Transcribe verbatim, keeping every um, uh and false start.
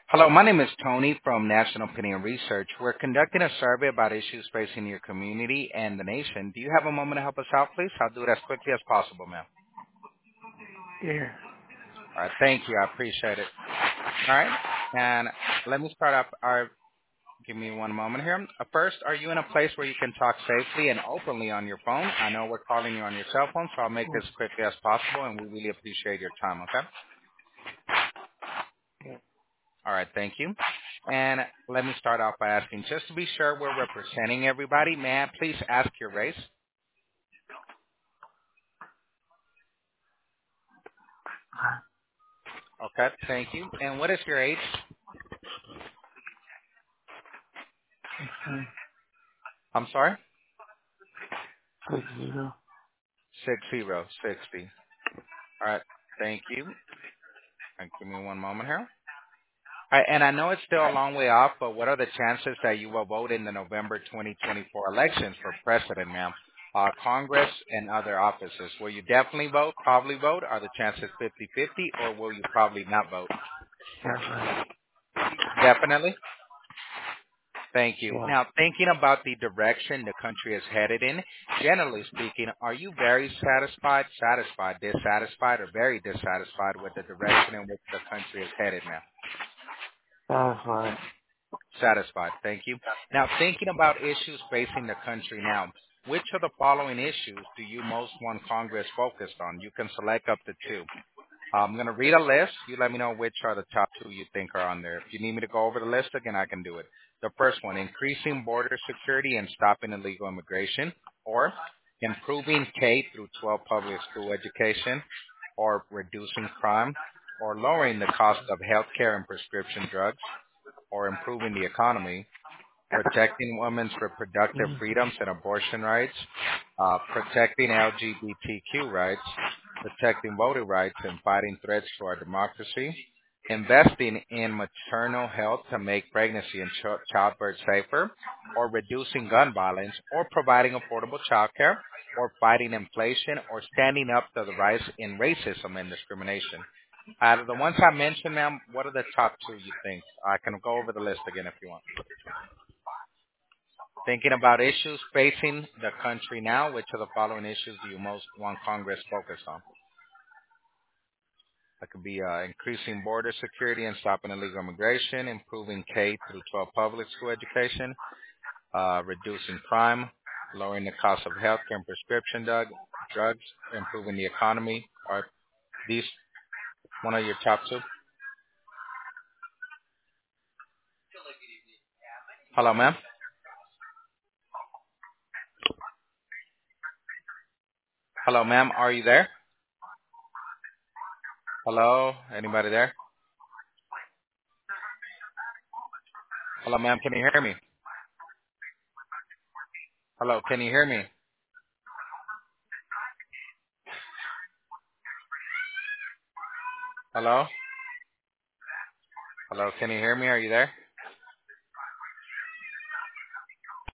Hello, my name is Tony from National Opinion Research. We're conducting a survey about issues facing your community and the nation. Do you have a moment to help us out, please? I'll do it as quickly as possible, ma'am. Yeah. All right, thank you. I appreciate it. All right, and let me start up. Our, give me one moment here. Uh, First, are you in a place where you can talk safely and openly on your phone? I know we're calling you on your cell phone, so I'll make this quickly as possible, and we really appreciate your time, okay? Yeah. All right, thank you. And let me start off by asking, just to be sure we're representing everybody, may I please ask your race? Okay, thank you. And what is your age? Six I'm sorry? six zero. Six zero, sixty. All right, thank you. And give me one moment here. All right, and I know it's still a long way off, but what are the chances that you will vote in the November twenty twenty-four elections for president, ma'am? Uh, Congress and other offices. Will you definitely vote, probably vote? Are the chances fifty-fifty, or will you probably not vote? Definitely. Definitely. Thank you. Yeah. Now, thinking about the direction the country is headed in, generally speaking, are you very satisfied, satisfied, dissatisfied, or very dissatisfied with the direction in which the country is headed now? Satisfied. Satisfied. Thank you. Now, thinking about issues facing the country now, which of the following issues do you most want Congress focused on? You can select up to two. I'm going to read a list. You let me know which are the top two you think are on there. If you need me to go over the list again, I can do it. The first one, increasing border security and stopping illegal immigration, or improving K through twelve public school education, or reducing crime, or lowering the cost of health care and prescription drugs, or improving the economy, protecting women's reproductive Mm. freedoms and abortion rights, uh, protecting L G B T Q rights, protecting voting rights and fighting threats to our democracy, investing in maternal health to make pregnancy and ch- childbirth safer, or reducing gun violence, or providing affordable child care, or fighting inflation, or standing up to the rise in racism and discrimination. Out of the ones I mentioned, ma'am, what are the top two you think? I can go over the list again if you want. Thinking about issues facing the country now, which of the following issues do you most want Congress focused on? That could be uh, increasing border security and stopping illegal immigration, improving K through twelve public school education, uh, reducing crime, lowering the cost of health care and prescription drug, drugs, improving the economy. Are these one of your top two? Hello, ma'am. Hello, ma'am. Are you there? Hello? Anybody there? Hello, ma'am. Can you hear me? Hello. Can you hear me? Hello? Hello. Can you hear me? Are you there?